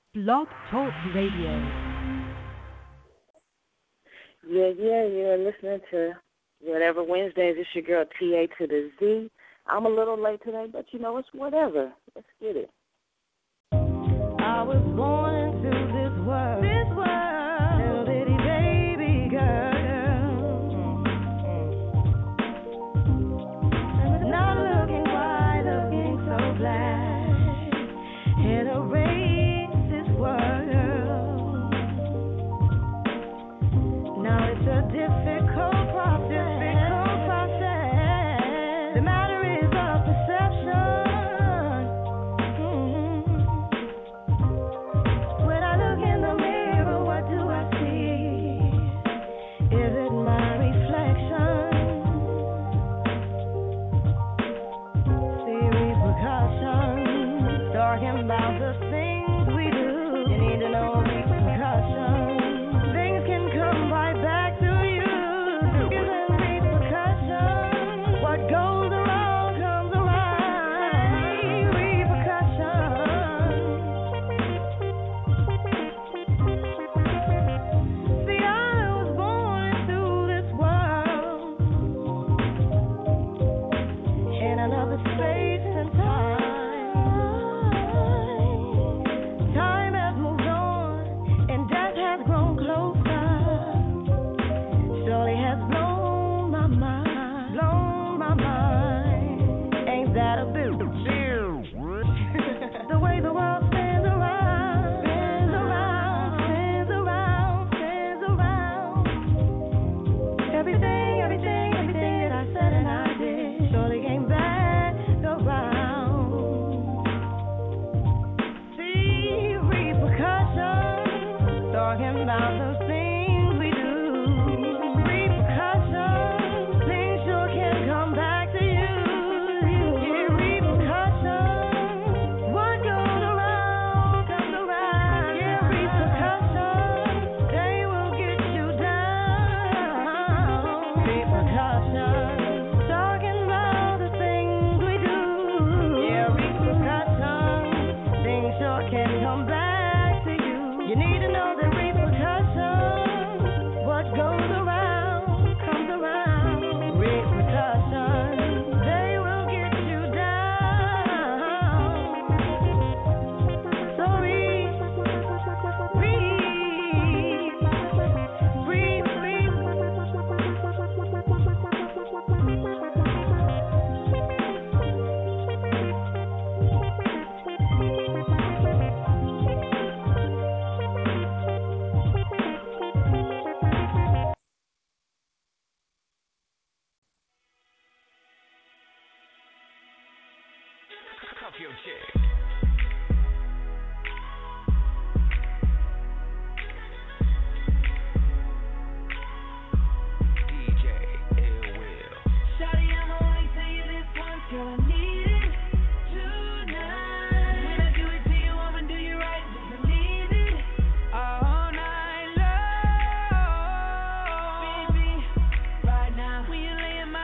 Blog Talk Radio. Yeah. You're listening to Whatever Wednesdays. It's your girl TA to the Z. I'm a little late today, but you know, it's whatever. Let's get it. I was born into this world, little bitty baby girl, not looking white, looking so black, in a racist world. Now it's a difficult process. The matter is of perception. When I look in the mirror, what do I see? Is it my reflection? See repercussions, talking about the things we do. You need to know repercussions. Things can come right back to you. Isn't repercussions? What goes around comes around. Repercussions. See, I was born into this world in another space and time. Time has moved on and death has grown closer. Surely has blown my mind. Ain't that a bitch? The way the world spins around. Everything that I said and I did surely came back around. See repercussions, talking about the things we do. Repercussions, things sure can come back to you. Yeah, repercussions, what goes around comes around. Yeah, repercussions, they will get you down. Repercussions, talking about the things we do. Yeah, repercussions, things sure can come back to you. You need to know that repercussions, what goes around comes around. Repercussions, they will get you down. So Cuff your chick. DJ Ill Will. Shawty, I'ma only tell you this once, girl, I need it tonight. When I do it to you, I'ma do you right, just believe it. All night long, baby. Right now, when you lay in my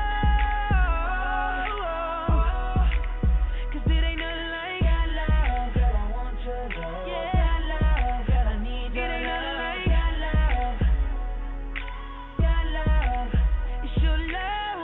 cause it ain't nothing like that love, girl, I want your love. Yeah, that love, girl, I need your love. It ain't nothing like that love. That love, it's your love,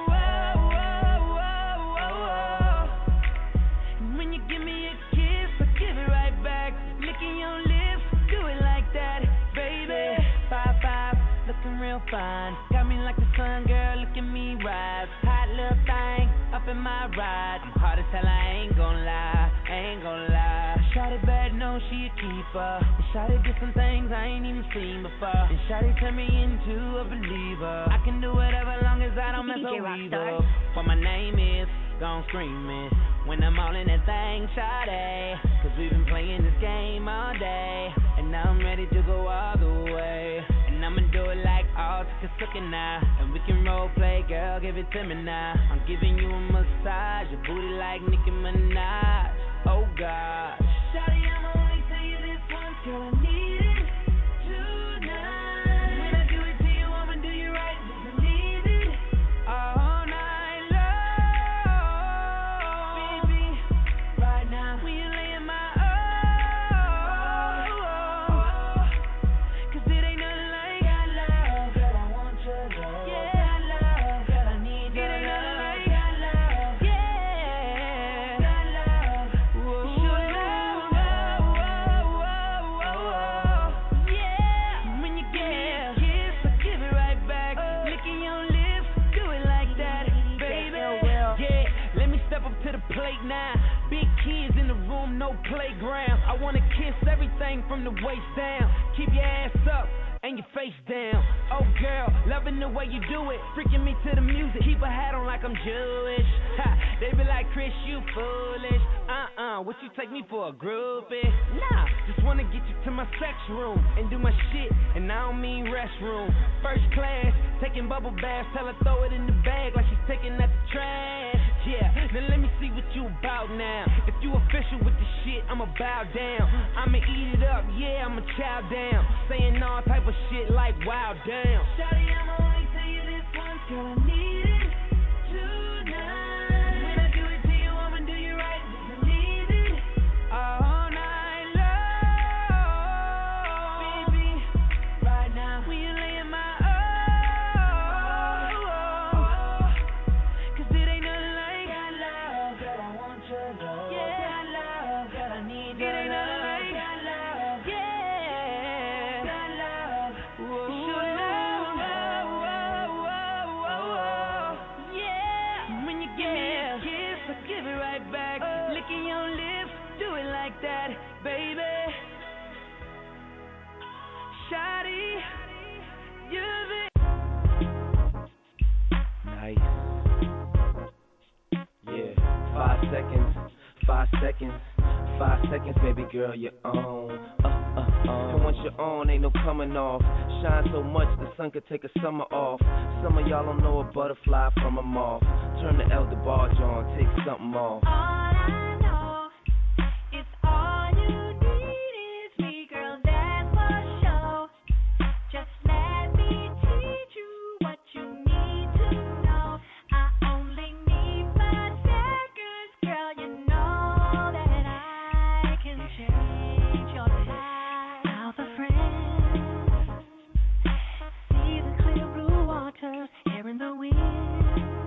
And when you give me a kiss, I give it right back. Licking your lips, do it like that, baby. 5'5", looking real fine. Got me like the sun, girl, look at me rise. Hot little thing, up in my ride. I'm hard as hell, I ain't gon' lie. Shawty bad, no, she a keeper. And Shawty did some things I ain't even seen before. And Shawty turned me into a believer. I can do whatever long as I don't mess a weaver. What my name is, gon' scream it when I'm all in that thing, Shawty. Cause we've been playing this game all day, and now I'm ready to go all the way. And I'ma do it like all Suki now. And we can role play, girl, give it to me now. I'm giving you a massage, your booty like Nicki Minaj. Oh gosh. Shawty, I'ma only tell you this once, girl, I need it tonight. When I do it to you, I'ma do you right, just believe it. All night long, baby. Right now, when you lay in my no playground. I wanna kiss everything from the waist down. Keep your ass up and your face down. Oh girl, loving the way you do it, freaking me to the music. Keep a hat on like I'm Jewish. Ha, they be like, Chris, you foolish. What you take me for a groupie? Nah, just wanna get you to my sex room and do my shit, and I don't mean restroom. First class, taking bubble baths, tell her throw it in the bag like she's taking out the trash. Yeah, now let me see what you about now. If you official with the shit, I'ma bow down. I'ma eat it up, yeah, I'ma chow down. Saying all type of shit like wow, damn. Shawty, I'ma only tell you this once, girl, I need it tonight. When I do it to you, I'ma do you right, believe it. All night long, baby. Right now, when you lay in my Yeah, 5 seconds, 5 seconds, 5 seconds, baby girl, you're on. And once you're on, ain't no coming off. Shine so much, the sun could take a summer off. Some of y'all don't know a butterfly from a moth. Turn the elder barge on, take something off. All I know is all you need is me, girl, that's for sure. Just let me teach you what you need to know. I only need 5 seconds, girl, you know that I can change your life. Now the friends see the clear blue water, air in the wind.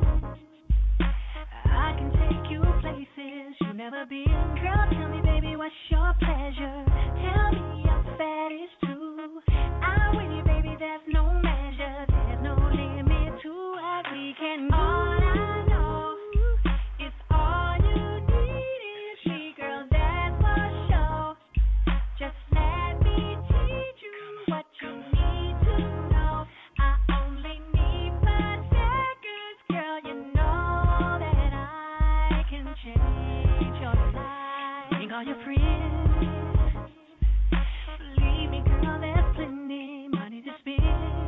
I can take you places you've never been. Girl, tell me, baby, what's your pleasure? Tell me your fat is too. I'm with you, baby, there's no measure. There's no limit to what we can do. All I know is all you need is me, girl, that's for sure. Just let me teach you what you need to know. I only need 5 seconds, girl, you know that I can change your life. Bring all your friends. Believe me, girl, there's plenty money to spend.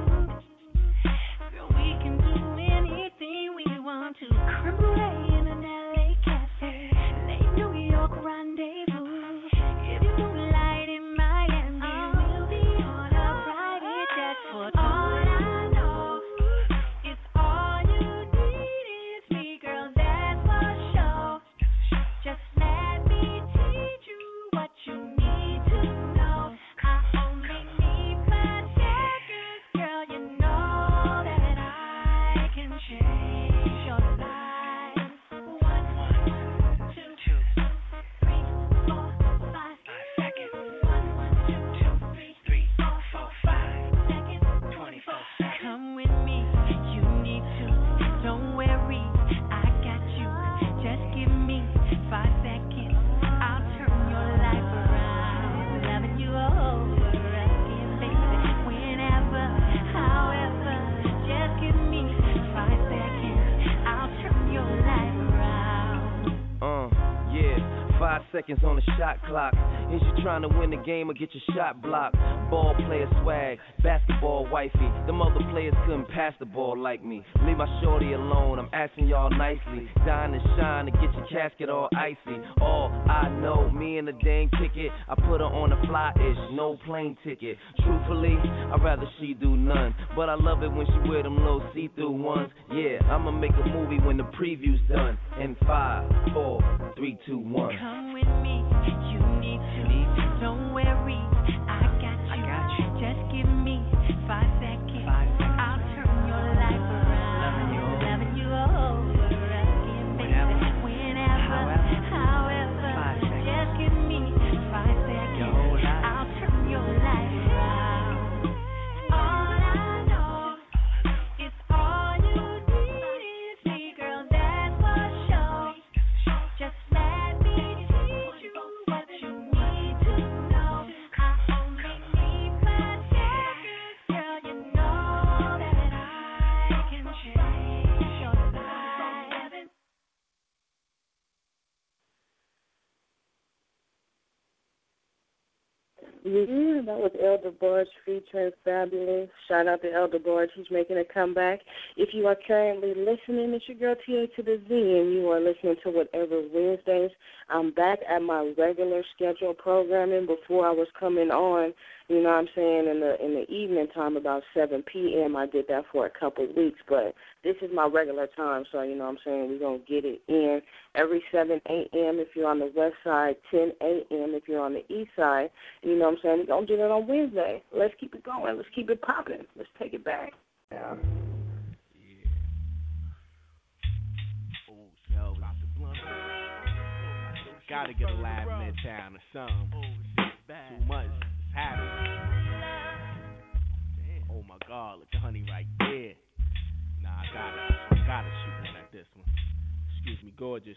Girl, we can do anything we want to. Creme brulee in an LA cafe, late New York rendezvous. If you moonlight in Miami, we'll be on a private jet for two. All I know is all you need is me, girl, that's for sure. Just let me teach you what you need to know. I only need 5 seconds, girl, you know that I can change your life. 1, 2, 3, 4, 5 seconds. 1, 2, 3, 4, 5 seconds. 24 seconds. Come with me, you need to. Don't worry, I got you. Just give me 5 seconds. I'll turn your life around. Loving you over again, baby. Whenever, however, just give me 5 seconds. I'll turn your life around. Yeah, 5 seconds on the shot clock. Is you trying to win the game or get your shot blocked? Ball player swag, basketball wifey. Them other players couldn't pass the ball like me. Leave my shorty alone, I'm asking y'all nicely. Dying to shine to get your casket all icy. All I know, me and the dame kick it. I put her on a fly-ish, no plane ticket. Truthfully, I'd rather she do none. But I love it when she wear them little see-through ones. Yeah, I'ma make a movie when the preview's done. In 5, 4, 3, 2, 1. Come with me, you need to. Don't worry, I got you. Just give me 5 seconds. I'll turn your life around. Loving you over again, baby. Whenever, however, just give me 5 seconds. I'll turn your life around. All I know is all you need is me, girl, that's for sure. Just let me teach you Yeah, that was Elder Barge featuring Fabulous. Shout out to Elder Barge. He's making a comeback. If you are currently listening, it's your girl TA to the Z, and you are listening to Whatever Wednesdays. I'm back at my regular scheduled programming. Before I was coming on, you know what I'm saying, in the evening time, about 7 p.m., I did that for a couple of weeks. But this is my regular time, so you know what I'm saying, we're going to get it in every 7 a.m. if you're on the west side, 10 a.m. if you're on the east side. You know what I'm saying? We're going to do that on Wednesday. Let's keep it going. Let's keep it popping. Let's take it back. Yeah. Oh, yo, gotta get a live Midtown or something. Too much is happening. Oh my God, look at Honey right there. Nah, I gotta shoot one at this one. Excuse me, gorgeous.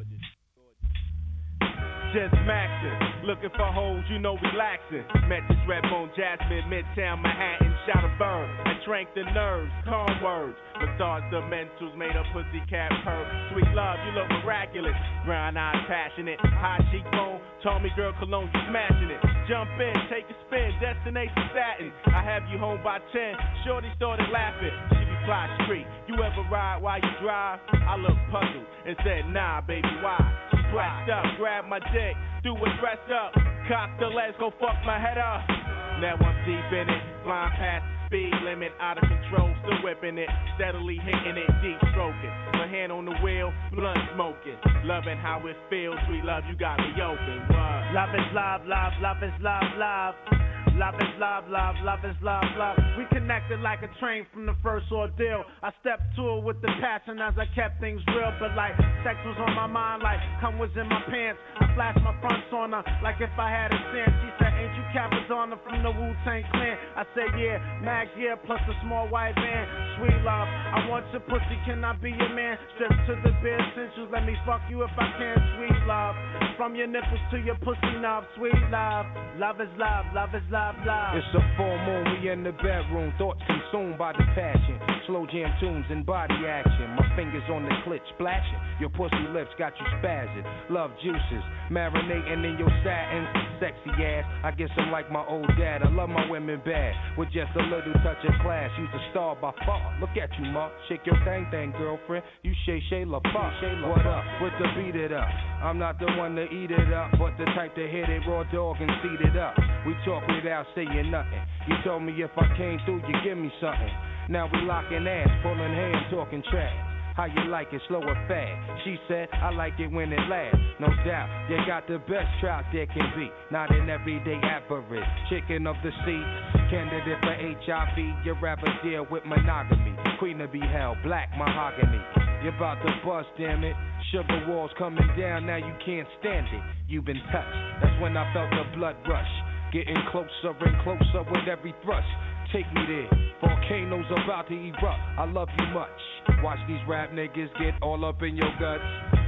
Just maxin', looking for hoes, you know, relaxing. Met this rep on Jasmine, Midtown, Manhattan, shot a bird. I drank the nerves, calm words. Massage the mentals, made a pussycat purr. Sweet love, you look miraculous. Brown eyes, passionate, high cheekbone. Told me, girl, cologne, you smashing it. Jump in, take a spin, destination satin. I have you home by 10. Shorty started laughing. She replied, street. You ever ride while you drive? I looked puzzled and said, nah, baby, why? She pressed up, grabbed my dick, threw it dressed up, cocked the legs, go fuck my head up. Now I'm deep in it, flying past the speed limit, out of control, still whipping it, steadily hitting it, deep stroking. My hand on the wheel, blunt smoking, loving how it feels, sweet love, you got me open. What? Love is love, love, love is love, love. Love is love, love, love is love, love. We connected like a train from the first ordeal. I stepped to it with the passion as I kept things real. But like sex was on my mind, like cum was in my pants. I flashed my fronts on her like if I had a chance. She said, ain't you Capadonna from the Wu-Tang Clan? I said, yeah, mag gear plus a small white van. Sweet love, I want your pussy, can I be your man? Strip to the bare essentials, let me fuck you if I can. Sweet love, from your nipples to your pussy knob. Sweet love, love is love, love is love. It's a full moon, we in the bedroom, thoughts consumed by the passion. Slow jam tunes and body action. My fingers on the clit splashing. Your pussy lips got you spazzing. Love juices, marinating in your satin. Sexy ass, I guess I'm like my old dad. I love my women bad, with just a little touch of class. You's a star by far. Look at you, ma. Shake your thang, girlfriend. You Shay La Pop. What up? With the beat it up. I'm not the one to eat it up, but the type to hit it raw dog and seat it up. We talk without saying nothing. You told me if I came through, you give me something. Now we locking ass, pulling hands, talking trash. How you like it, slow or fast? She said, I like it when it lasts. No doubt, you got the best trout there can be. Not an everyday average. Chicken of the sea, candidate for HIV. You'd rather deal with monogamy. Queen to be held, black mahogany. You're about to bust, damn it. Sugar walls coming down, now you can't stand it. You've been touched, that's when I felt the blood rush. Getting closer and closer with every thrust. Take me there, volcanoes about to erupt. I love you much. Watch these rap niggas get all up in your guts.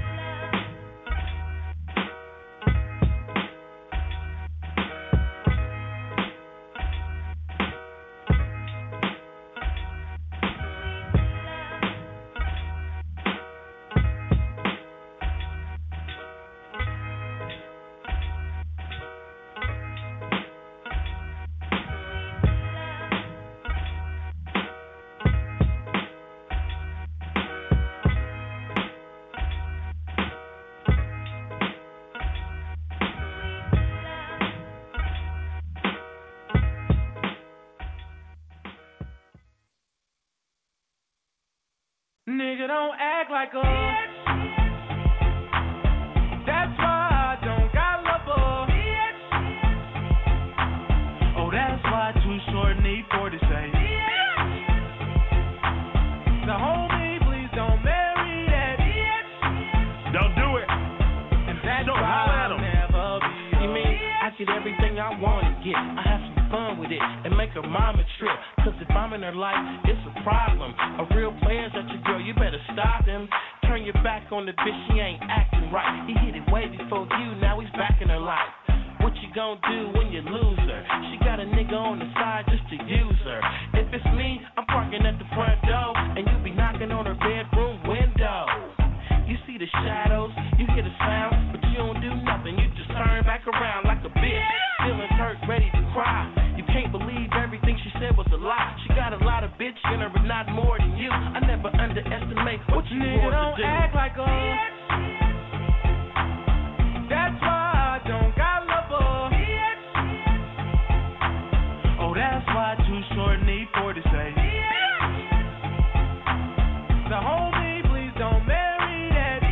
Nigga, don't act like a that's why I don't got love for oh, that's why Too Short need 40 say the homie, please don't marry that Don't do it. and that's So why I'll never be You mean I get everything I want to get? I have some fun with it and make her mama trip. Cause if I'm in her life, it's a problem. A real player's at your girl, you better stop him. Turn your back on the bitch, she ain't acting right. He hit it way before you, now he's back in her life. What you gonna do when you lose her? She got a nigga on the side just to use her. If it's me, I'm parking at the front door, and you be knocking on her bedroom window. You see the shadows, you hear the sound, but you don't do nothing. You just turn back around like a bitch, feeling hurt, ready to cry. You can't believe everything she said was a lie. She got a lot of bitch in her, but not more than you. I never underestimate what you want to do. Don't act like a that's why I don't got love for. Oh, that's why Too Short need 40 say. The homie, please don't marry that.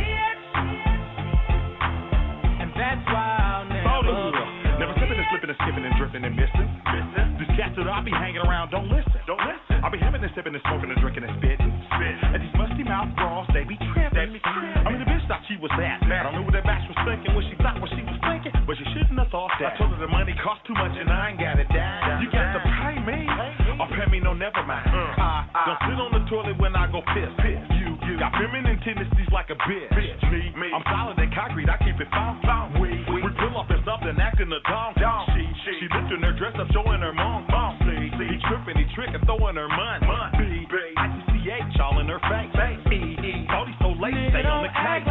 And that's why I'll never slipping and slipping and skipping and dripping and missing. These cats that I be hanging around don't listen. I be having and sipping and smoking and drinking and spitting. And these musty mouth bras, they be tripping. I mean, the bitch thought she was that. I don't know what that bitch was thinking, what she thought, what she was thinking, but she shouldn't have thought that. I told her the money cost too much and I ain't got it down. You got to pay me, or pay me no never mind. Don't sit on the toilet when I go piss. You got feminine tendencies like a bitch. Me. I'm solid and concrete, I keep it found. We pull up in something acting a dong. She lifting her dress up, showing her mom. He tripping, he tricking, throwing her money. ITCH all in her face. Cody so late, stay on the case.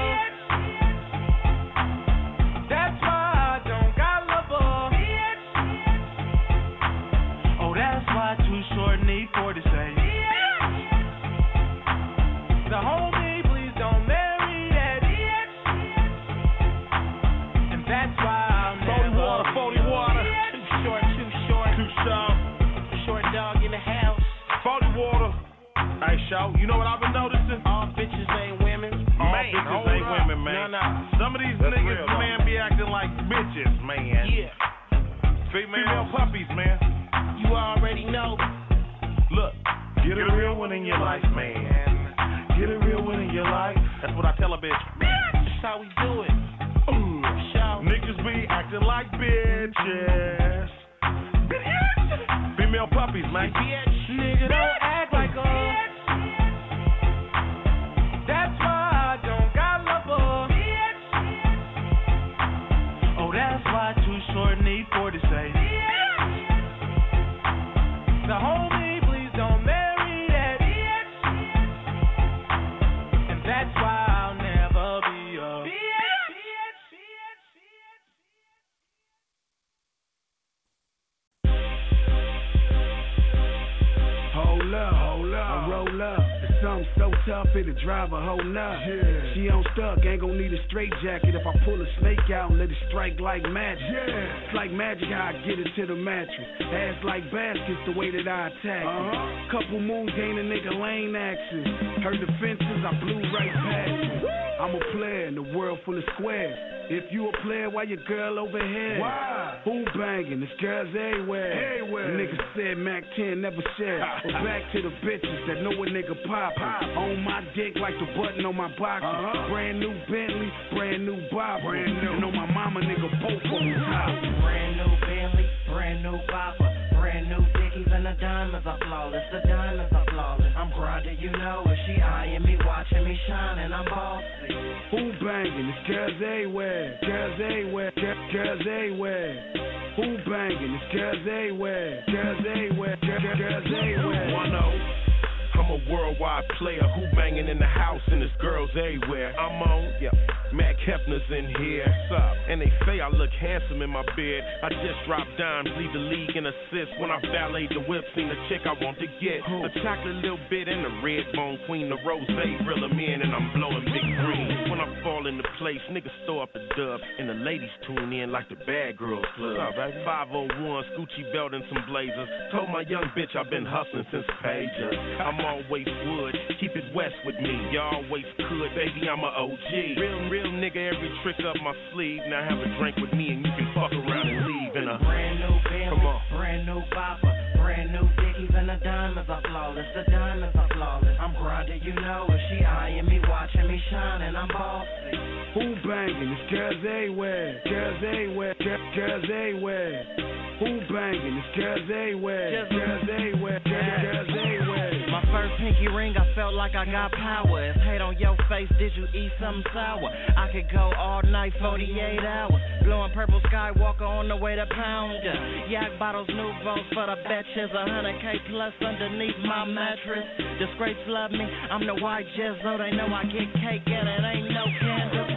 That's why I don't got love for. Oh, that's why Too Short need 40 say. The homie, please don't marry that. And that's why I'll never 40 water. Too short. Short dog in the house. 40 water. Hey, show, you know what I've been noticing? All bitches ain't women. All bitches ain't women, man. No. Some of these niggas, man, be acting like bitches, man. Yeah. Female puppies, man. You already know. Look, get a real one in your life, man. Get a real one in your life. That's what I tell a bitch. That's how we do it. Show. Niggas be acting like bitches. Female puppies, man. Nigga, don't act like a. That's why I don't got love for. Oh, that's why Too Short need 40 say. The homie, please don't marry that. And that's why I'll never be a. Hold up, I roll up. It's something so tough it'll drive a whole nut. Yeah. She on stuck, ain't gon' need a straight jacket. If I pull a snake out and let it strike like magic. Yeah. It's like magic how I get it to the mattress. Ass like baskets the way that I attack it. Couple moves gain a nigga lane access. Heard the fences, I blew right past it. I'm a player in the world full of squares. If you a player, why your girl over here? Why? Who banging? This girl's everywhere. Niggas said Mac 10 never share. But back to the bitches that know a nigga poppin'. On my dick like the button on my boxer. Brand new Bentley, brand new bopper. And on my mama, nigga, both on the top. Brand new Bentley, brand new bopper. Brand new Dickies and the diamonds are flawless. The diamonds are flawless. I'm grinding, you know it. She eyeing me, watching me shine, and I'm bossy. Who banging? This girl's everywhere. Girls everywhere. Girls everywhere. Who banging? This girl's everywhere. Girls everywhere. Girls everywhere. 1-0. I'm a worldwide player who banging in the house and there's girls everywhere. I'm on, Mac Hefner's in here. What's up? And they say I look handsome in my bed. I just dropped dimes, lead the league in assists. When I valeted the whip, seen the chick I want to get. A chocolate little bit and a red bone queen, the rose reel 'em in and I'm blowing big green. When I fall into place, niggas throw up the dub and the ladies tune in like the Bad Girls Club. What's up, baby? 501, Gucci belt and some blazers. Told my young bitch I've been hustling since pages. I'm always would, keep it west with me. You always could, baby, I'm a OG. Real nigga, every trick up my sleeve. Now have a drink with me and you can fuck around and leave in a brand new Bentley, come on. Brand new bopper, brand new Dickies and the diamonds are flawless. The diamonds are flawless. I'm grinding, you know it. She eyeing me, watching me shine, and I'm bossy. Who banging? This girl's everywhere. Girls everywhere. Girls everywhere. Who banging? This girl's everywhere. Girls everywhere. Girls everywhere. My first pinky ring, I felt like I got power. If hate on your face, did you eat something sour? I could go all night, 48 hours. Blowing purple Skywalker on the way to Pounder. Yak bottles, new votes for the betches. 100K plus underneath my mattress. Disgrace love me, I'm the white Jizzo. They know I get cake and it ain't no candle.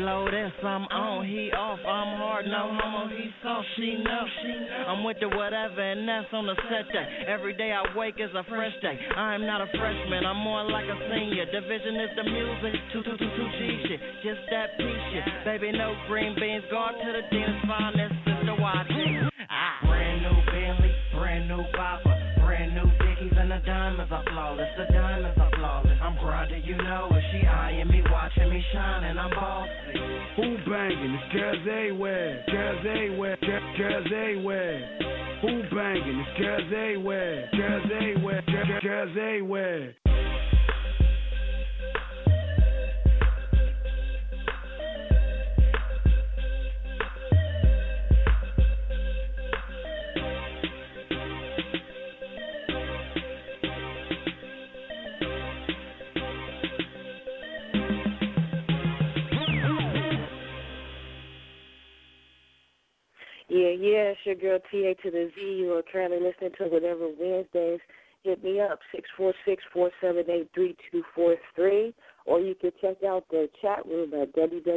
low this, I'm on, he off, I'm hard, no homo, he soft, she know. I'm with the whatever, and that's on the set day. Every day I wake is a fresh day. I'm not a freshman, I'm more like a senior. Division is the music, 222G shit, just that P shit. Baby, no green beans, go to the Dean's finest, sister YG. Brand new Bentley, brand new Bopper, brand new Dickies, and the diamonds are flawless, the diamonds are flawless. I'm grinding, you know it, she eyeing me, watching me shine, and I'm bossy. Who banging? It's girls everywhere, girls everywhere, girls everywhere. Who banging? It's girls everywhere, girls everywhere, girls everywhere. Yeah, it's your girl TA to the Z. You are currently listening to Whatever Wednesdays. Hit me up, 646-478-3243, or you can check out the chat room at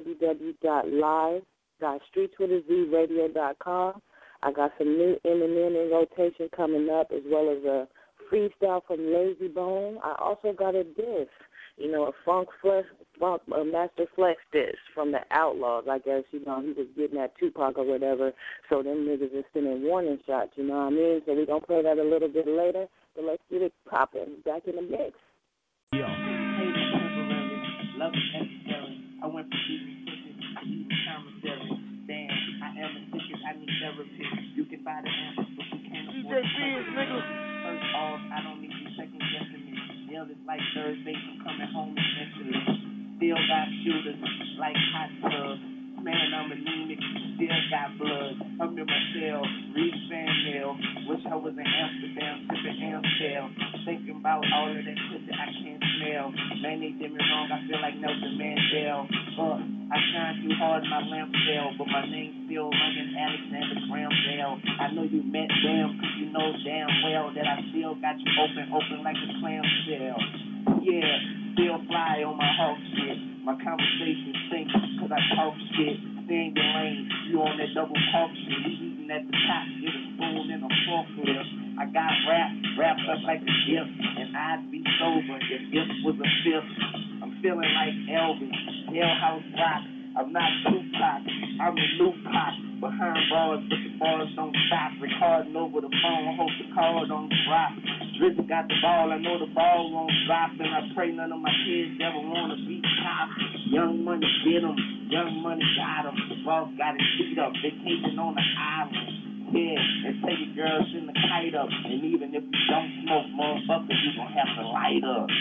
www.live.streetswithazradio.com. I got some new Eminem in rotation coming up, as well as a freestyle from Lazy Bone. I also got a diss, a Master Flex diss from the Outlaws. I guess, he was getting at Tupac or whatever, so them niggas are sending warning shots, you know what I mean? So we're going to play that a little bit later, but let's get it popping, back in the mix. Yo. Hey, temporary, love is necessary. I went from eating tickets to eating commissary. Damn, I am a ticket, I need therapy. You can buy the answers, but you can't afford the nigga. First off, I don't need you second guessing me. Hell, it's like Thursday, I'm coming home eventually. Still got shooters like hot tubs. Man, I'm anemic, still got blood. I'm in my cell, read fan mail. Wish I was in Amsterdam, sipping Amstel. Thinking about all of that shit that I can't smell. Man, they did me wrong, I feel like Nelson Mandela. But I shine too hard, my lamp fell. But my name's still ringing Alexander Graham Bell. I know you met them, cause you know damn well that I still got you open like a clam shell. Yeah, still fly on my hawk shit. My conversation stinks cause I talk shit. Stay in your lane, you on that double talk shit. We eating at the top, get a spoon and a forklift. I got wrapped up like a gift, and I'd be sober if gift was a fifth. I'm feeling like Elvis, Jailhouse Rock. I'm not Tupac, I'm a new pop. Behind bars, but the bars don't stop. Recording over the phone, hope the call don't drop. Drizzy got the ball, I know the ball won't drop. And I pray none of my kids ever wanna be top. Young money get 'em, young money got 'em. The boss got his feet up, vacation on the island. Yeah, and take your girl, send the kite up. And even if you don't smoke, motherfucker, you gon' have to light up.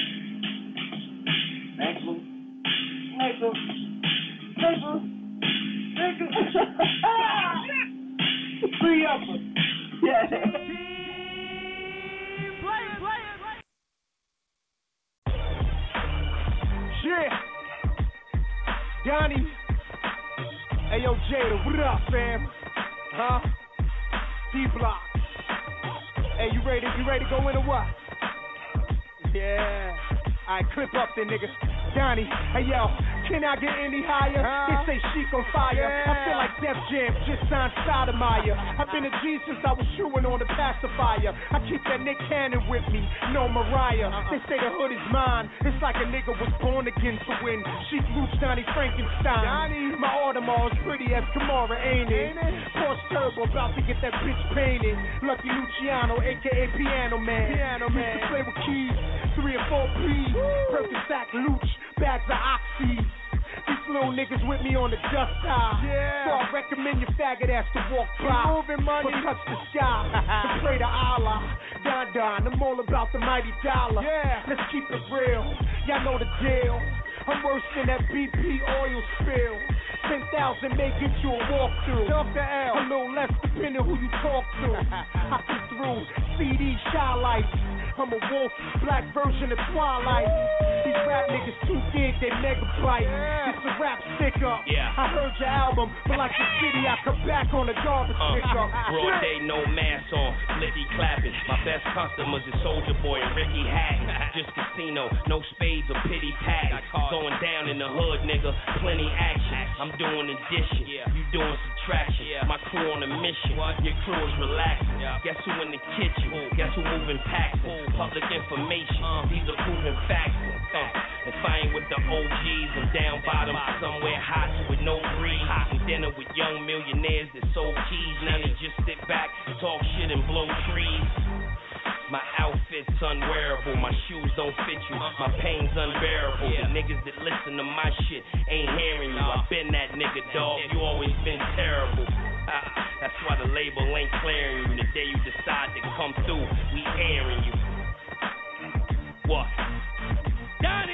Next one. Nigga. Three of us. Yeah. Yeah. Donnie. Hey, yo, Jada, what up, fam? Huh? D-Block. Hey, you ready to go in or what? Yeah. Alright, clip up there, nigga. Donnie, hey, yo. Can I get any higher? They say Chic on fire. I feel like Def Jam just signed Sotomayor. I've been a G since I was chewing on the pacifier. I keep that Nick Cannon with me, no Mariah. They say the hood is mine. It's like a nigga was born again to win. Chic Roots, Johnny Frankenstein. My Audemars pretty as Kamara, ain't it? Porsche Turbo, about to get that bitch painted. Lucky Luciano, a.k.a. Piano Man. Used to play with keys, 3 or 4 P's. Percocet, Luch, bags of Oxy. These little niggas with me on the dust side. So I recommend your faggot ass to walk by. Moving money, or touch the sky. To pray to Allah. Don, I'm all about the mighty dollar. Let's keep it real. Y'all know the deal. I'm worse than that BP oil spill. 10,000 may get you a walkthrough. A little less depending who you talk to. I come through CD Shy Lights. I'm a wolf, black version of Twilight. These rap niggas too big, they megabyte. This the rap stick up. Yeah. I heard your album, but like the city, I come back on the garbage pickup. Broad day, no mask on, blicky clapping. My best customers is Soldier Boy and Ricky Hatton. Just casino, no spades or pity patting. Going down in the hood, nigga, plenty action. I'm doing addition, you doing subtraction. My crew on a mission, your crew is relaxing. Guess who in the kitchen? Guess who moving packs? Public information, these are proven facts. If I ain't with the OGs, I'm down bottom, somewhere hot with no breeze. And dinner with young millionaires that sold keys. Now they just sit back, talk shit and blow trees. My outfit's unwearable, my shoes don't fit you, my pain's unbearable. The niggas that listen to my shit ain't hearing you. I been that nigga, dog, you always been terrible. That's why the label ain't clearing you. The day you decide to come through, we airing you. What? Donnie!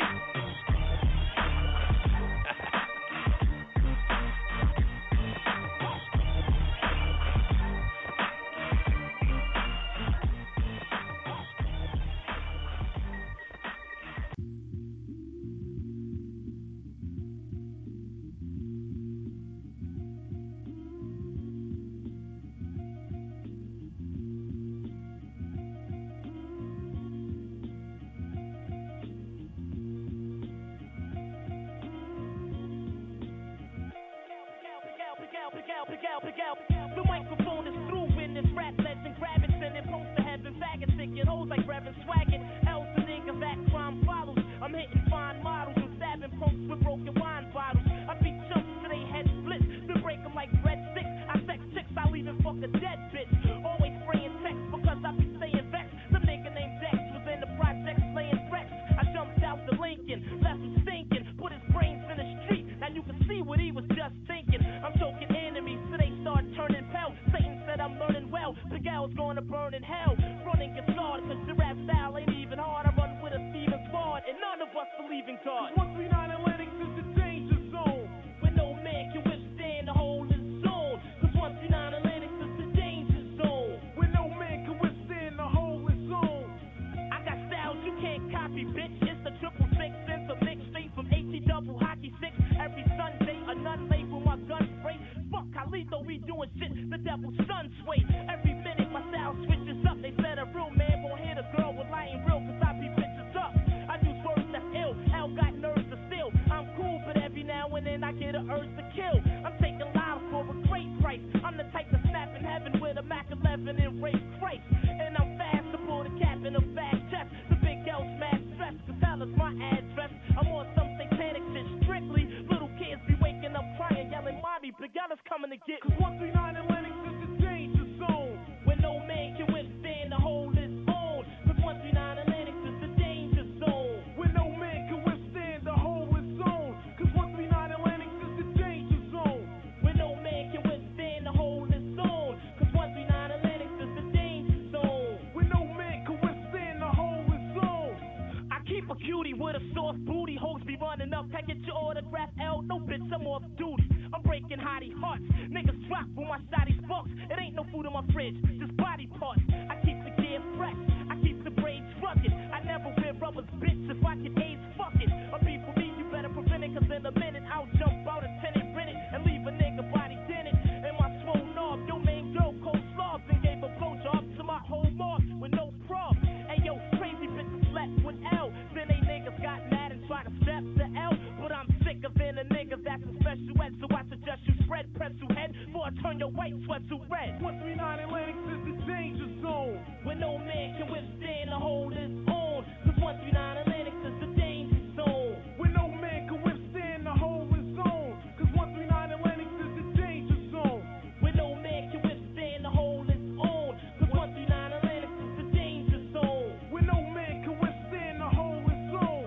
The microphone is through in this rap legend. Grab it, send it, post to heaven. Faggot, stick your hoes like Reverend Swaggin. Else the nigga that crime follows. I'm hitting fine models and stabbing punks with broken wine bottles. I beat chumps till they head split. Then break them like bread sticks. I sex chicks, I'll even fuck a dead bitch. Always spraying text because I be staying vexed. Some nigga named Dex was in the project slaying threats. I jumped out the Lincoln, left him stinking. Put his brains in the street. Now you can see what he was just thinking. I'm joking enemies till they start turning pale. Satan said I'm learning well. Big L's gonna burn in hell. Running gets hard cause your rap style ain't even hard. I run with a Steven Squad and none of us believe in God. 139 Atlantic is the danger zone. Where no man can withstand the whole zone. Cause 139 Atlantic is the danger zone. Where no man can withstand the whole zone. I got styles you can't copy, bitch. It's the 666 cents a mix straight from AT double hockey six. Every Sunday, a nun late with my gun spray. Fuck Carlito, we doing shit, the devil's son sway. Every minute my style switches up. They said a real man won't hit a girl with light and real, cause I be bitches up. I do swerves that's ill, L got nerves to steal. I'm cool, but every now and then I get an urge to kill. I'm taking lives for a great price. I'm the type to snap in heaven with a Mac 11 and rape Christ. And I'm fast to pull the cap in a fast chest. The big L smash stress, cause hell is my address. I'm on some satanic shit strictly. Little kids be waking up crying, yelling, Mommy, Big L is coming to get me. 139 Atlantic is the danger zone. Where no man can withstand the whole his own. Cause 139 Atlantic is the danger zone. Where no man can withstand the whole zone. Cause 139 Atlantic is the danger zone. Where no man can withstand the whole his own. Cause 139 Atlantic is the danger zone. Where no man can withstand the whole zone. I keep a cutie with a soft booty. Hoes be running up. Can I get your autograph, L? No, bitch, I'm off duty. I'm breaking hottie hearts. Niggas drop when my shotty sparks. It ain't no food in my fridge, just body parts. I keep the gear fresh. I keep the braids rugged. I never wear rubbers, bitch. If I get AIDS, fuck it. A beef for me, you better prevent it. Cause in a minute, I'll jump out a tenant, rent it, and leave a nigga body dented. And my swole knob, your main girl cold slobs and gave a blowjob to my whole mob with no prob. Hey yo, crazy bitches slept with L. Then they niggas got mad and tried to step to L. But I'm sicker than a nigga that's a special ed. So I suggest you spread pretzel head before I turn your white sweatsuit red. 139 Atlantic is the danger zone. Where no man can withstand the whole his own. Cause 139 Atlantic is the danger zone. Where no man can withstand the whole zone. Cause 139 Atlantic is the danger zone. Where no man can withstand the whole his own. Cause 139 Atlantic is the danger zone. Where no man can withstand the whole zone.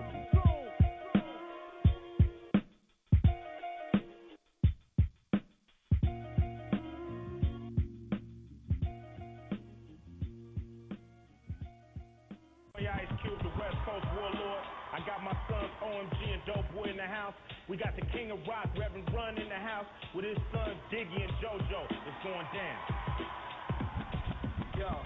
Ice Cube, the West Coast warlord. I got my sons OMG and Dope Boy in the house. We got the King of Rock, Reverend Run in the house with his sons Diggy and JoJo. It's going down. Yo,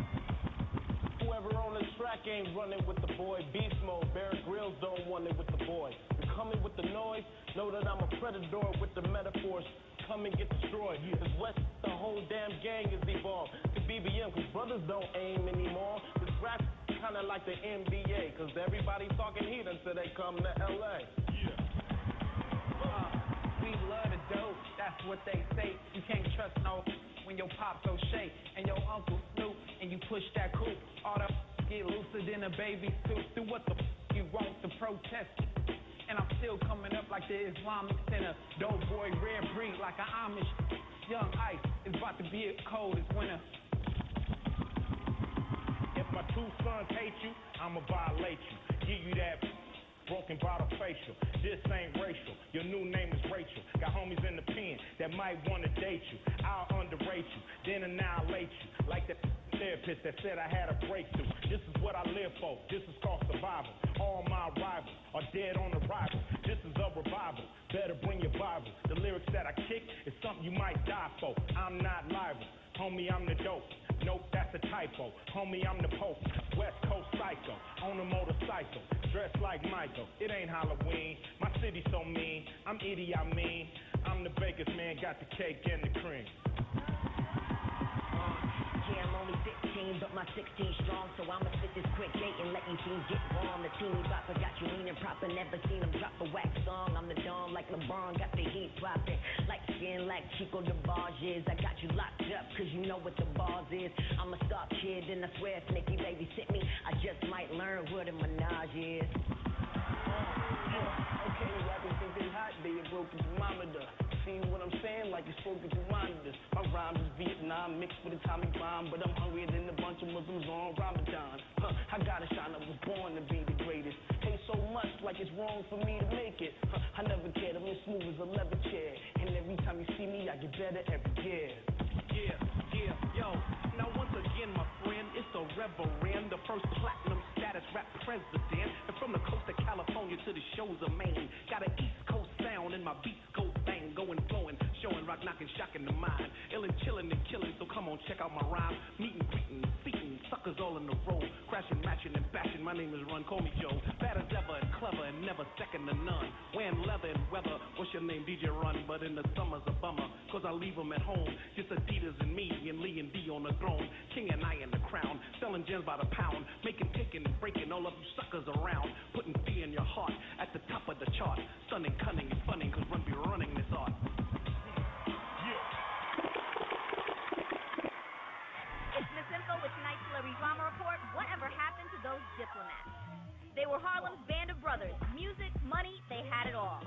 whoever on the track ain't running with the boy. Beast Mode, Bear Grylls don't want it with the boy. The coming with the noise. Know that I'm a predator with the metaphors. Come and get destroyed. Cause West, the whole damn gang is evolved to BBM. Cause brothers don't aim anymore. This rap kinda like the NBA. Cause everybody talking heat until they come to LA. We love the dope, that's what they say. You can't trust no when your pop's O'Shea and your Uncle Snoop and you push that coupe. All the get looser than a baby suit. Do what the you want to protest. And I'm still coming up like the Islamic Center. Dope boy, rare breed like an Amish. Young Ice is about to be as cold as winter. If my two sons hate you, I'ma violate you. Give you that broken bottle facial. This ain't racial. Your new name is Rachel. Got homies in the pen that might wanna date you. I'll underrate you, then annihilate you. Like that therapist that said I had a breakthrough. This is what I live for. This is called survival. All my rivals are dead on arrival. This is a revival. Better bring your Bible. The lyrics that I kick is something you might die for. I'm not liable. Homie, I'm the dope. Nope, that's a typo. Homie, I'm the Pope. West Coast psycho. On a motorcycle. Dressed like Michael. It ain't Halloween. My city so mean. I'm Idi Amin. I'm the baker's man. Got the cake and the cream. Yeah, I'm only 15, but my 16's strong, so I'ma spit this quick hate and let you fiends get warm. The teeny bopper got you leaning proper, never seen him drop a wax song. I'm the dawn like LeBron, got the heat popping, like skin like Chico DeBarge is. I got you locked up, cause you know what the bars is. I'm a star kid, and I swear if Nikki babysit me, I just might learn what a menage is. Okay, rappers think they hot, they a broken thermometer. See what I'm saying, like it's spoken through monitors. My rhymes is Vietnam mixed with atomic bomb, but I'm hungrier than a bunch of Muslims on Ramadan. I gotta shine, I was born to be the greatest. Hate so much, like it's wrong for me to make it. I never cared, I'm as smooth as a leather chair. And every time you see me, I get better every year. Yeah, yo. Now once again, my friend, it's the Reverend, the first platinum status rap president. And from the coast of California to the shores of Maine, got an East Coast sound and my beats go bang, going flowing, showing rock knocking, shocking the mind. Illin', chillin' and killing, so come on, check out my rhyme. Meeting, greeting, feeding, suckers all in a row, crashing, matching and bashing. My name is Run, call me Joe. Bad as ever and clever and never second to none. Wearing leather and weather. What's your name, DJ Run? But in the summer's a bummer, cause I leave them at home. Just Adidas and me and Lee and D on the throne. King and I in the crown, selling gems by the pound, making, taking, and breaking all of you suckers around, putting fear in your heart at the top of the chart. Stunning, cunning, and funny, cause Run be running this art. It's Miss Info with tonight's Celebrity Drama Report. Whatever happened to those diplomats? They were Harlem's band of brothers. Music, money, they had it all.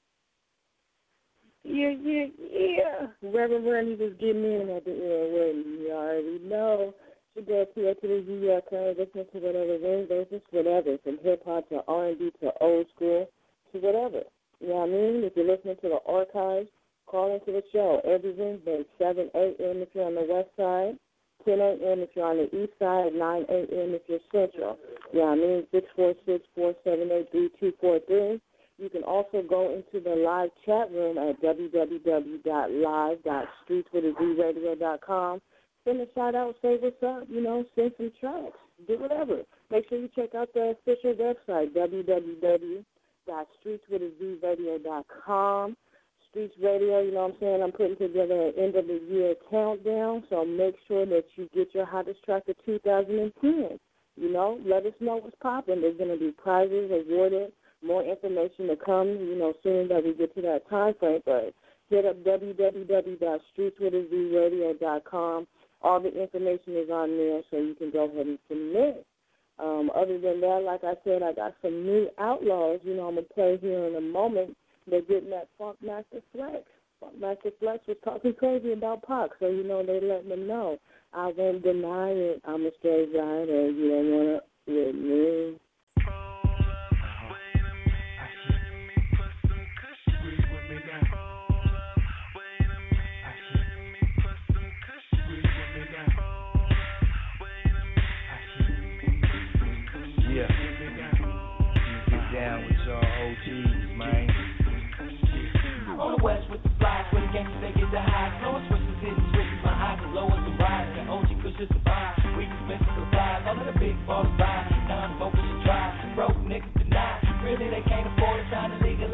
Yeah. Reverend Randy was getting in at the end when you already know. She goes here to the Z, listen to whatever Wednesdays, whatever, from hip-hop to R&B to old school to whatever. You know what I mean? If you're listening to the archives, call into the show every Wednesday, 7 a.m. if you're on the west side, 10 a.m. if you're on the east side, 9 a.m. if you're central. You know what I mean? 646-478-3243. You can also go into the live chat room at www.live.streetswithazradio.com. Send a shout out, say what's up, send some tracks, do whatever. Make sure you check out the official website, www.streetswithazradio.com. Streets Radio, you know what I'm saying? I'm putting together an end of the year countdown, so make sure that you get your hottest track of 2010. Let us know what's popping. There's going to be prizes awarded, more information to come, soon that we get to that time frame. But hit up www.streetswithazradio.com. All the information is on there, so you can go ahead and submit. Other than that, like I said, I got some new outlaws, I'm going to play here in a moment. They're getting that Funk Master Flex. Funk Master Flex was talking crazy about Pac, so, they letting them know. I won't deny it. I'm a straight rider. You don't want to with me. Down with y'all OGs, man. On the west with the flies, where the gangsters they get the high. Blowing switches, hitting switches, my eyes are low as the rise. The OG Kush is the vibe, we can spend some supplies. All of the big ballers buy, non-focus you try. Broke niggas deny, really they can't afford it. Trying to legalize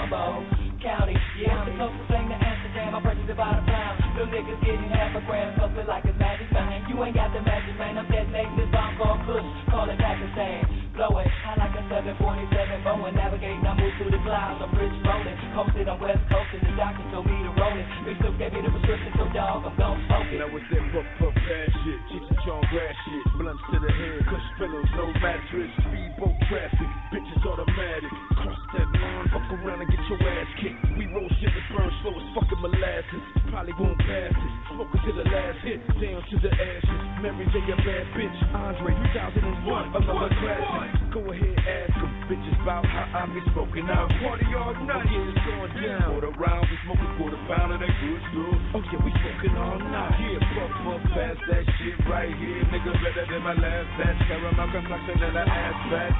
Humboldt County. Yeah, I'm supposed to sing to Amsterdam. I purchased it by the pound. Them niggas getting half a gram, fuck it like it's magic, man. You ain't got the magic, man. I'm detonating this bomb called Kush. Call it Pakistan. Blowing, I like a 747 Boeing. Navigating, I move through the clouds. I'm rich rolling. Coasted, I'm west coasting. The doctor told me to roll it. Big Snoop gave me the prescription, so dog, I'm gon' smoke it. Now it's that puff ass shit. Cheech and Chong grass shit. Blunts to the head, cush pillows, no mattress. Speedboat traffic, bitches automatic. Cross that line, fuck around and get your ass kicked. We roll shit that burns slow as fucking molasses. Probably won't pass it. Smoking to the last hit, down to the ashes. Mary J, a bad bitch. Andre 2001, another classic. Go ahead, ask them. Bitches about how I be smoking out. Party all night. Yeah, it's going down. Quarter round, we smoking quarter pound of that good stuff. Oh yeah, we smoking all night. Yeah, puff, pass that shit right here. Nigga better than my last batch. Caramel complexion and an ass back.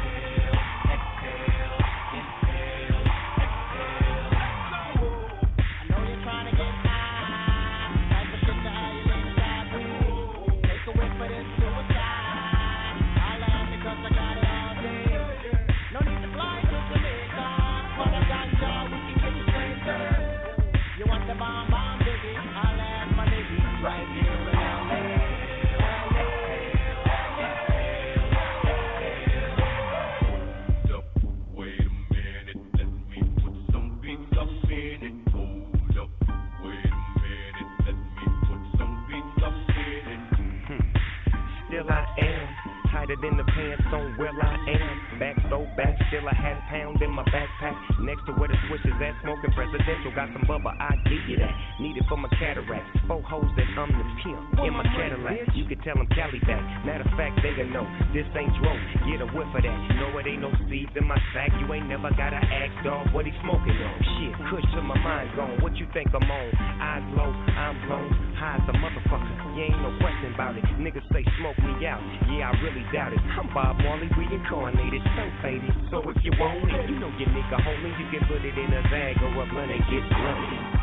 In the pants on where I am. Back so back, still a half pound in my backpack. Next to where the switch is at, smoking presidential. Got some bubba, I give you that. Need it for my cataracts. 4 hoes that I'm the pimp in my Cadillac. You can tell them Cali back. Matter of fact, they gon' know this ain't dro. Get a whiff of that. You know it ain't no seeds in my sack. You ain't never gotta ask dog what he smoking on. Shit, kush till my mind gone. What you think I'm on? Eyes low, I'm blown. High as a motherfucker. You ain't no question about it. Niggas say smoke me out. Yeah, I really doubt it. I'm Bob Marley reincarnated, so faded. So if you want it, you know your nigga homie, you can put it in a bag or a blunt and get blunted.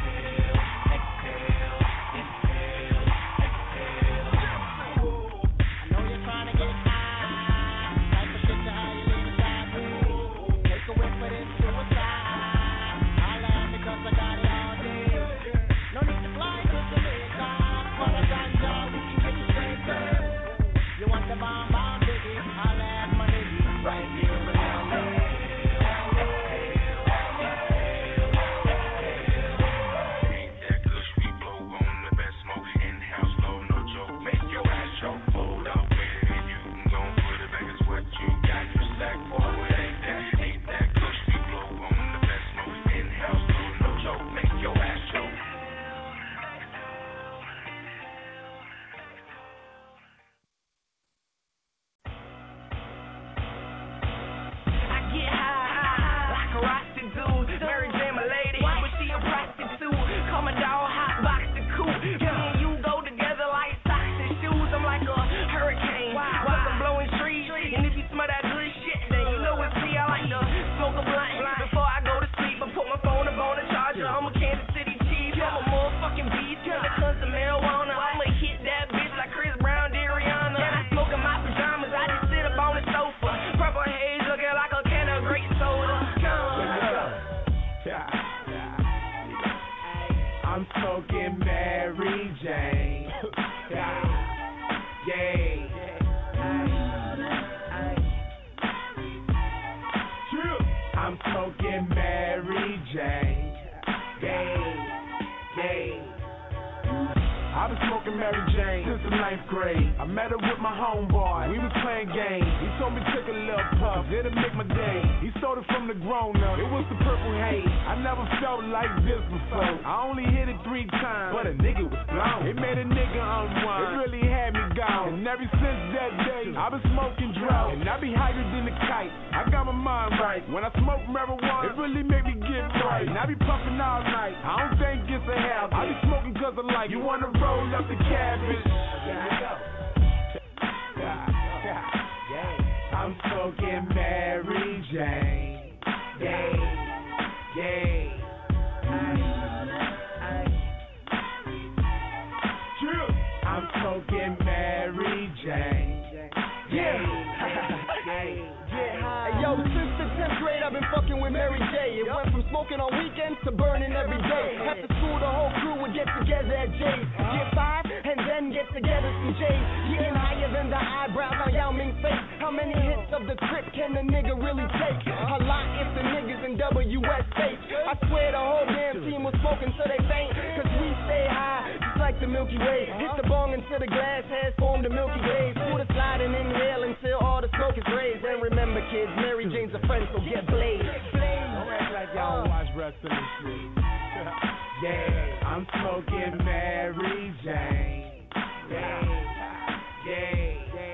smoking on weekends to burning every day. After school, the whole crew would get together at Jay's. Get 5 and then get together some J's. Getting higher than the eyebrows on Yao Ming's face. How many hits of the Crip can the nigga really take? A lot if the niggas in WS face. I swear the whole damn team was smoking so they faint. Cause we stay high, just like the Milky Way. Hit the bong until the glass has formed the Milky Way. Through the slide and inhale until all the smoke is raised. And remember kids, Mary Jane's a friend, so get blazed. Don't act like y'all watch wrestling and shit. Yeah, I'm smoking Mary Jane. Yeah, yeah.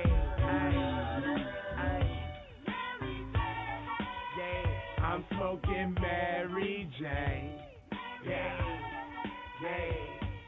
I'm smoking Mary Jane. Yeah, yeah.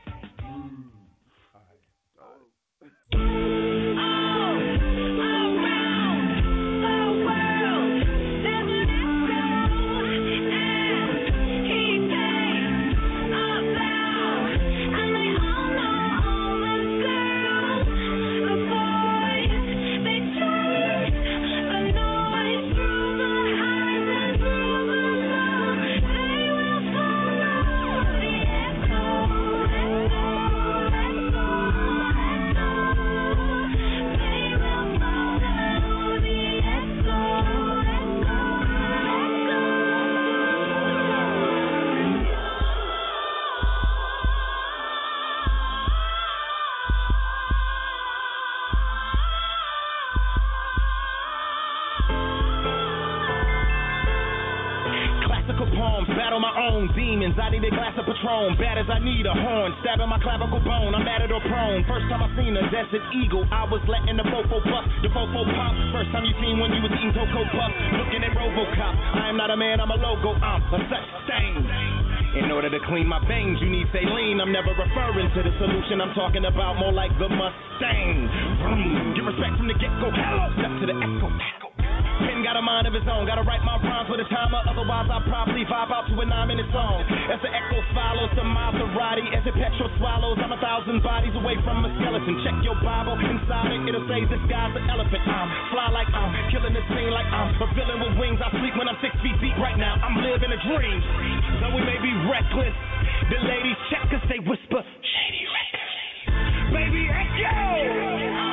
Demons, I need a glass of Patron. Bad as I need a horn, stabbing my clavicle bone. I'm at it or prone. First time I seen a desert eagle, I was letting the fofo puff, the fofo pop. First time you seen when you was eating Cocoa Puff, looking at RoboCop. I am not a man, I'm a logo. I'm a sex stain. In order to clean my veins, you need saline. I'm never referring to the solution. I'm talking about more like the Mustang. Vroom. Get respect from the get-go. Hello, step to the echo. Pen got a mind of his own, gotta write my rhymes with a timer, otherwise I'll probably vibe out to a 9-minute song. As the echo follows the Maserati, as the petrol swallows, I'm 1,000 bodies away from a skeleton. Check your Bible, inside it, it'll say this guy's an elephant. I'm fly like I'm killing the scene like I'm a villain with wings. I sleep when I'm 6 feet deep right now, I'm living a dream. Though we may be reckless, the ladies check us, they whisper, shady records. Baby, echo!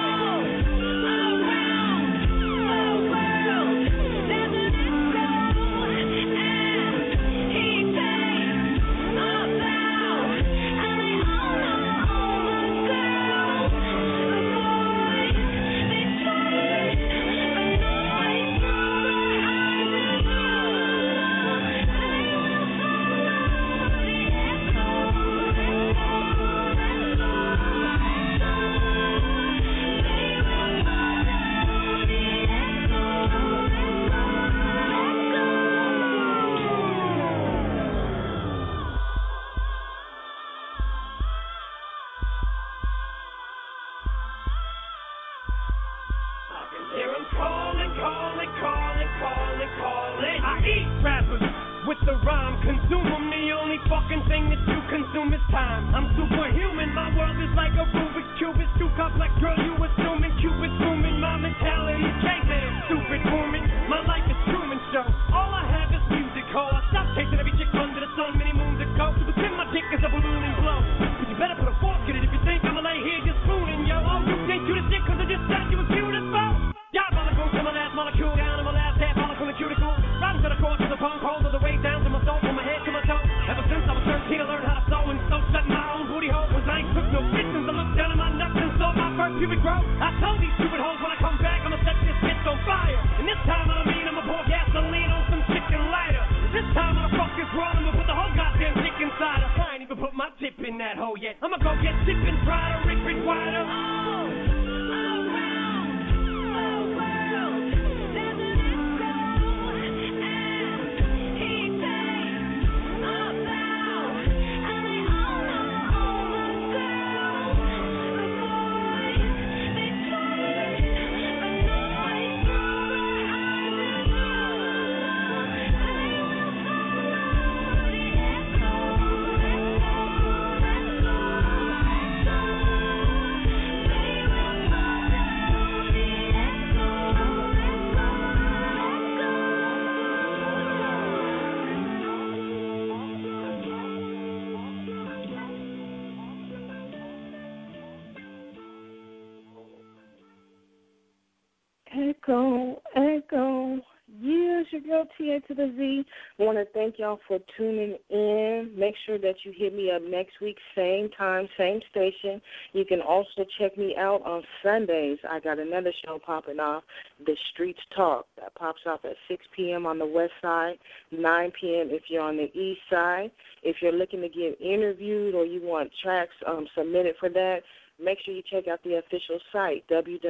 Echo. Yeah, it's your girl TA to the Z. I want to thank y'all for tuning in. Make sure that you hit me up next week, same time, same station. You can also check me out on Sundays. I got another show popping off, The Streets Talk. That pops off at 6 p.m. on the west side, 9 p.m. if you're on the east side. If you're looking to get interviewed or you want tracks submitted for that, make sure you check out the official site,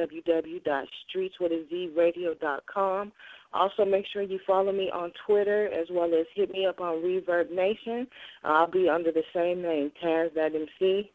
www.streetswithazradio.com. Also, make sure you follow me on Twitter as well as hit me up on Reverb Nation. I'll be under the same name, Taz That MC,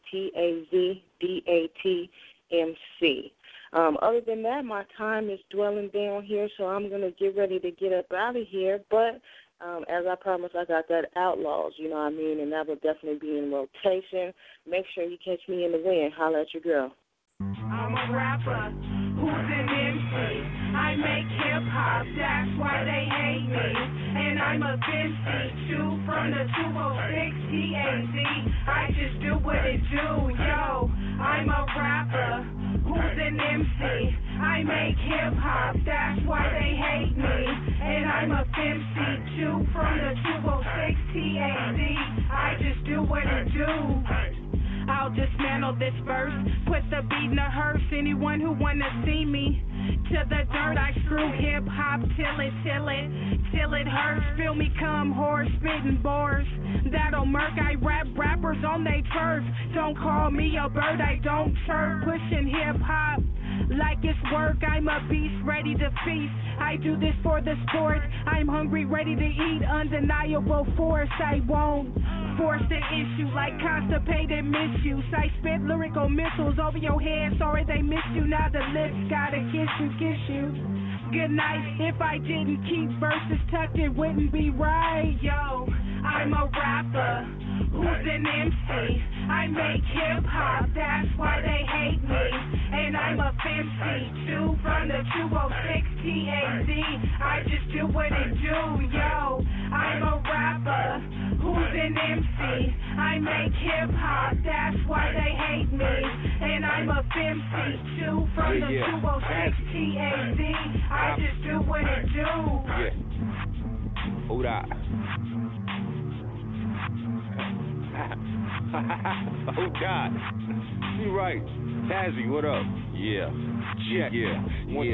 TAZDATMC. Other than that, my time is dwelling down here, so I'm going to get ready to get up out of here. But as I promised, I got that Outlaws, you know what I mean, and that will definitely be in rotation. Make sure you catch me in the wind. Holla at your girl. I'm a rapper who's an MC. I make hip-hop, that's why they hate me. And I'm a Vinci, two from the 206 TAZ. I just do what it do, yo. I'm a rapper who's an MC. I make hip-hop, that's why they hate me. And I'm a Vinci, two from the 206 TAZ. I just do what it do. I'll dismantle this verse, put the beat in a hearse. Anyone who wanna see me to the dirt, I screw hip hop till it hurts. Feel me come horse, spitting bars that'll murk. I rap rappers on they turf. Don't call me a bird, I don't chirp. Pushing hip hop like it's work. I'm a beast ready to feast. I do this for the sport. I'm hungry, ready to eat. Undeniable force. I won't force the issue like constipated misuse. I spit lyrical missiles over your head. Sorry they missed you. Now the lips gotta kiss you. Good night. If I didn't keep verses tucked, it wouldn't be right. Yo, I'm a rapper who's an MC. I make hip hop, that's why they hate me. And I'm a fancy two from the 206 TAZ. I just do what it do, yo. I'm a rapper who's an MC. I make hip hop, that's why they hate me. And I'm a fancy two from the 206 TAZ. I just do what it do. Yeah. Hold up. Oh God. You right. Tazzy, what up? Yeah. Check. Yeah.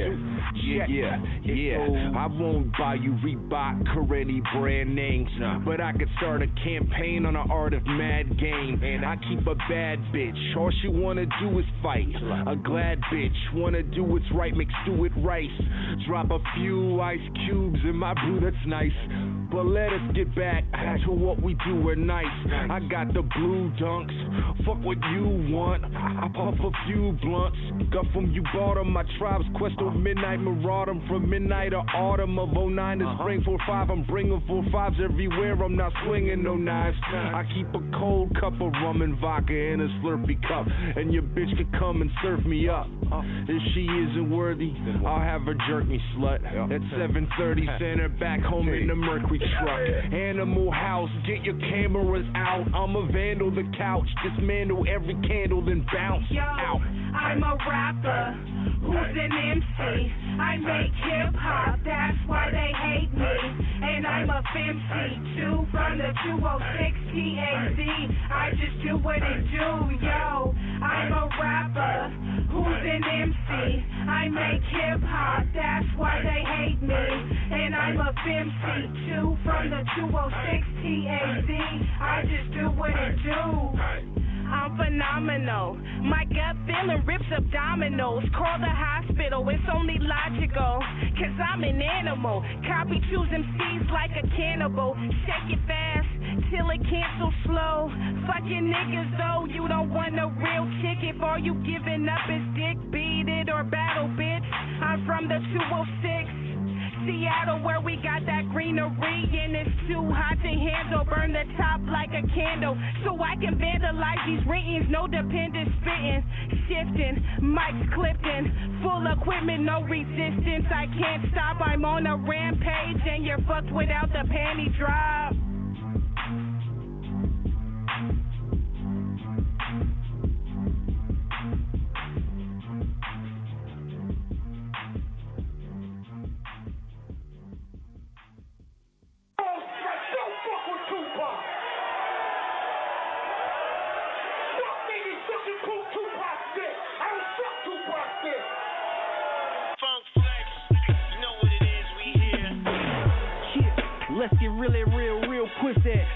I won't buy you Reebok or any brand names, but I could start a campaign on the art of mad game. And I keep a bad bitch. All she wanna do is fight. A glad bitch wanna do what's right, mix do with rice. Drop a few ice cubes in my brew, that's nice. But let us get back to what we do, we're nice. I got the blue dunks, fuck what you want. I puff a few blunts, got from you bought 'em. My tribe's quest of midnight marauder from midnight to autumn of 09 to spring 45. I'm bringing 4-5s everywhere, I'm not swinging no knives. I keep a cold cup of rum and vodka in a Slurpee cup, and your bitch can come and serve me up. If she isn't worthy, I'll have her jerk me, slut. At 7:30, send her back home in the Mercury truck. Animal House, get your cameras out. I'm a vandal, the couch, dismantle every candle, then bounce out. I'm a rapper who's an MC. I make hip hop, that's why they hate me. And I'm a fancy two from the 206 TAZ. I just do what it do, yo. I'm a rapper who's an MC. I make hip hop, that's why they hate me. And I'm a fancy two from the 206 TAZ. I just do what it do. I'm phenomenal. My gut feeling rips abdominals. Call the hospital, it's only logical. Cause I'm an animal. Copy choose MCs like a cannibal. Shake it fast till it cancels slow. Fucking niggas though, you don't want a real chick. If all you giving up is dick, beat it or battle, bitch. I'm from the 206. Seattle where we got that greenery and it's too hot to handle. Burn the top like a candle so I can vandalize these ratings. No dependent spitting, shifting, mics clipping, full equipment, no resistance. I can't stop, I'm on a rampage and you're fucked without the panty drop.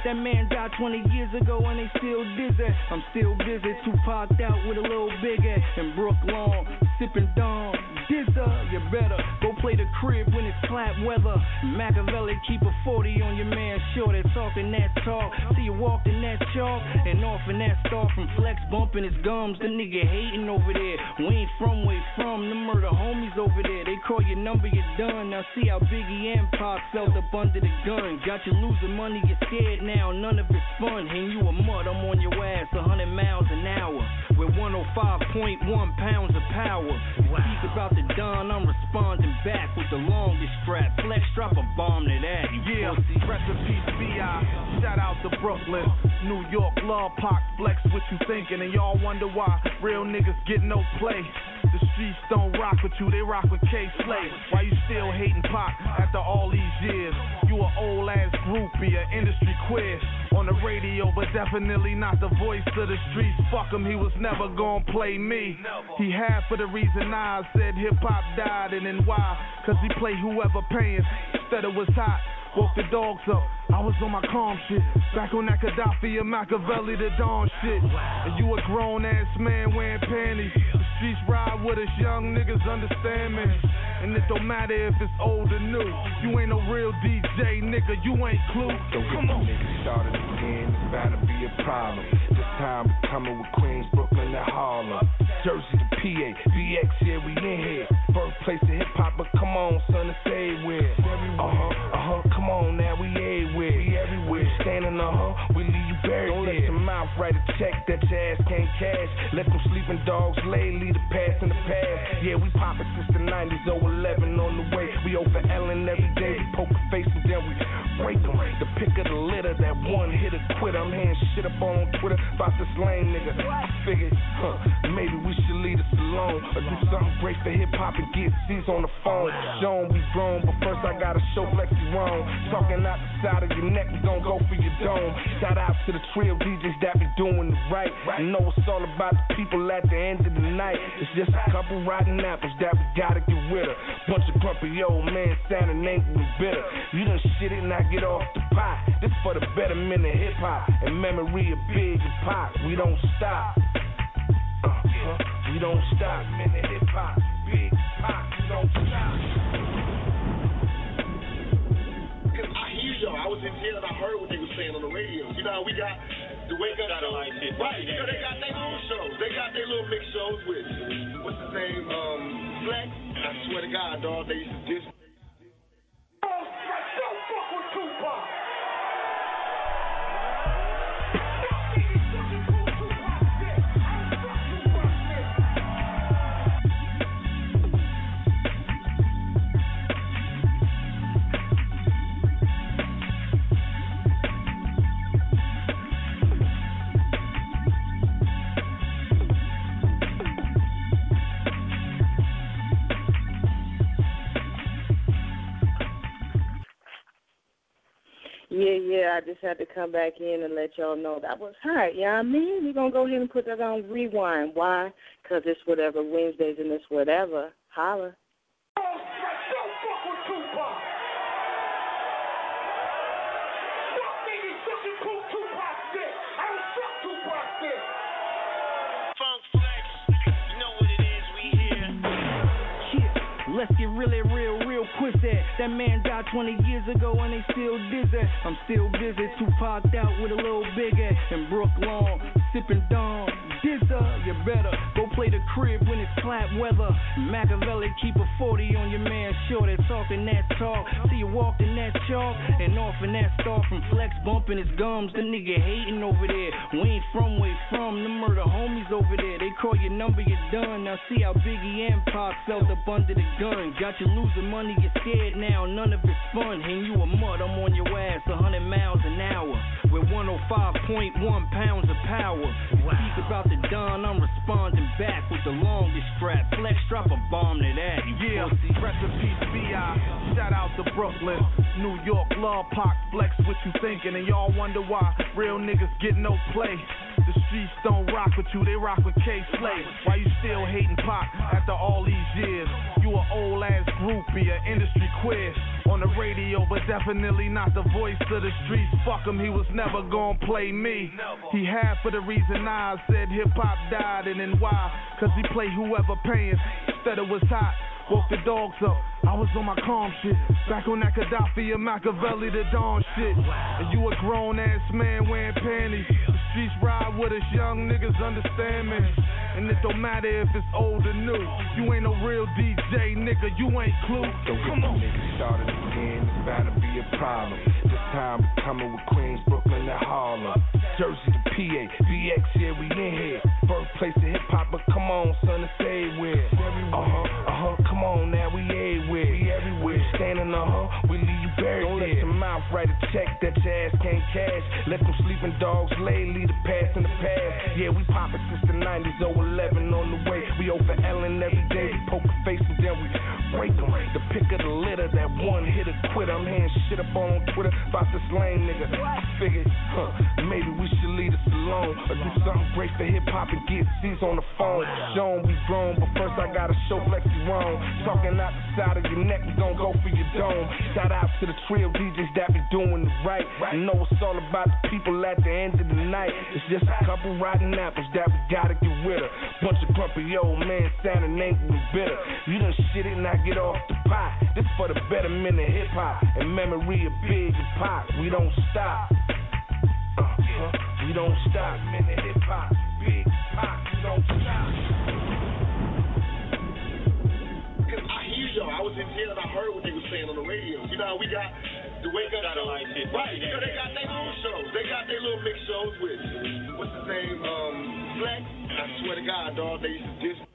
That man died 20 years ago and they still dizzy. I'm still busy, Tupac out with a little bigger. And Brooklyn, sipping Dawn, Dizza. You better go play the crib when it's clap weather. Machiavelli keep a 40 on your man short. They're talking that talk. See you walk in that chalk and off in that star from Flex bumping his gums. The nigga hating over there. We ain't from where from. The murder homies over there. They call your number, you're done. Now see how Biggie and Pac felt up under the gun. Got you losing money, you're scared now. None of it's fun. And you a mud, I'm on your ass 100 miles an hour. With 105.1 pounds of power. Speak about the Don, I'm responding back with the longest strap. Flex drop a bomb to that. Yeah, rest in peace, B.I. Shout out to Brooklyn, New York, love Pac, Flex, what you thinking? And y'all wonder why real niggas get no play. The streets don't rock with you, they rock with K-Slay. Why you still hating Pac after all these years? You an old ass groupie, an industry queer. On the radio, but definitely not the voice of the streets. Fuck him, he was never gonna play me. He had for the reason I said hip-hop died, and then why? Cause he play whoever paying, instead it was hot. Woke the dogs up, I was on my calm shit. Back on that Gaddafi and Machiavelli, the Dawn shit. And you a grown ass man wearing panties. The streets ride with us, young niggas understand me. And it don't matter if it's old or new. You ain't no real DJ, nigga, you ain't Clue. Don't get the niggas started again, it's bound to be a problem. This time we coming with Queens, Brooklyn, and Harlem. Jersey to PA, VX, yeah, we in here. Birthplace of hip hop, but come on, son, it's everywhere. Come on now, we everywhere. We everywhere. Standing we leave you buried. Don't let your mouth write a check that your ass can't cash. Let them sleeping dogs lay, leave the past in the past. Yeah, we poppin' since the 90s, 011 on the way. We over Ellen every day. We poke a face and then we break them. The pick of the litter, that one hitter quitter. I'm hearing shit up on Twitter about this lame nigga. I figured, maybe we should leave this alone or do something great for hip hop and get C's on the phone. Show 'em we grown, but first I gotta show Flexi wrong. Talking out the side of your neck, we gon' go for your dome. Shout out to the trio DJs that be doing it right. You know it's all about the people at the end of the night. It's just a couple rotten apples that we gotta get rid of. Bunch of grumpy old men sounding angry and bitter. You done shit it, now get off the pot. This for the betterment of hip hop and memory of Big and Pac. We don't stop. We don't stop. Minute hip hop, Big Pac. We don't stop. I hear y'all. I was in jail and I heard what they were saying on the radio. You know how we got the wake up show? Right. You know they got their little shows. They got their little mix shows with what's his name? Flex. And I swear to God, dog, they used to diss. Don't fuck with Tupac. Yeah, I just had to come back in and let y'all know that was hot. Yeah, I mean, we're going to go ahead and put that on rewind. Why? Because it's whatever Wednesdays and it's whatever. Holla. Let's get really real quick that man died 20 years ago and they still dizzy. I'm still busy, Tupac out with a little bigger. And Brooklyn, sipping Dawn, Dizza. You better go play the crib when it's clap weather. Machiavelli keep a 40 on your man short. They're talking that talk. See you walk in that chalk and off in that star from Flex bumping his gums. The nigga hating over there. We ain't from where from. The murder homies over there. They call your number, you're done. Now see how Biggie and Pac felt up under the gun. Got you losing money, you're scared now. None of it's fun. And you a mud, I'm on your ass 100 miles an hour. With 105.1 pounds of power. Speak about the Don, I'm responding back with the longest strap. Flex drop a bomb to that. Yeah, rest in peace, B.I. Shout out to Brooklyn, New York, love Pac, Flex, what you thinking? And y'all wonder why real niggas get no play. The streets don't rock with you, they rock with K-Slay. Why you still hating Pac after all these years? You an old ass groupie, an industry queer. on the radio, but definitely not the voice of the streets. Fuck him, he was never gonna play me. He had for the reason I said hip-hop died, and then why? Cause he played whoever paying, said it was hot. Woke the dogs up, I was on my calm shit. Back on that Gaddafi and Machiavelli, the dawn shit. And you a grown ass man wearing panties. The streets ride with us, young niggas understand me. And it don't matter if it's old or new. You ain't no real DJ, nigga, you ain't Clue. Don't get the niggas started again, it's bound to be a problem. This time we coming with Queens, Brooklyn, and Harlem. Jersey to PA, BX, yeah, we in here. Birthplace of hip hop, but come on, son, it's everywhere. Come on now, we everywhere. We everywhere. Standing we leave you buried. Don't let your mouth write a check that your ass can't cash. Let them sleeping dogs lay, leave the past in the past. Yeah, we poppin' since the 90s, 011 on the way. We over Ellen every day, we poke a face and then we break them. The pick of the litter, that one hitter quitter. I'm hearing shit up on Twitter about this lame nigga. I figured, maybe we should leave this alone or do something great for hip hop and get C's on the phone. Show 'em we grown, but first I gotta show Flexi wrong. Talking out the side of your neck, we gon' go for your dome. Shout out to the trio DJs that be doing it right. You know it's all about the people at the end of the night. It's just a couple rotten apples that we gotta get rid of. Bunch of grumpy old men sounding angry and bitter. You done shit it, now get off the pot. This for the betterment of hip hop and memory of Big and Pop. We don't stop. We don't stop. Minute hip hop, Big Pop. We don't stop. I hear y'all. I was in jail and I heard what they were saying on the radio. You know how we got the wake up show, right? You know they got their little shows. They got their little mix shows with what's his name, Flex. I swear to God, dog, they used to diss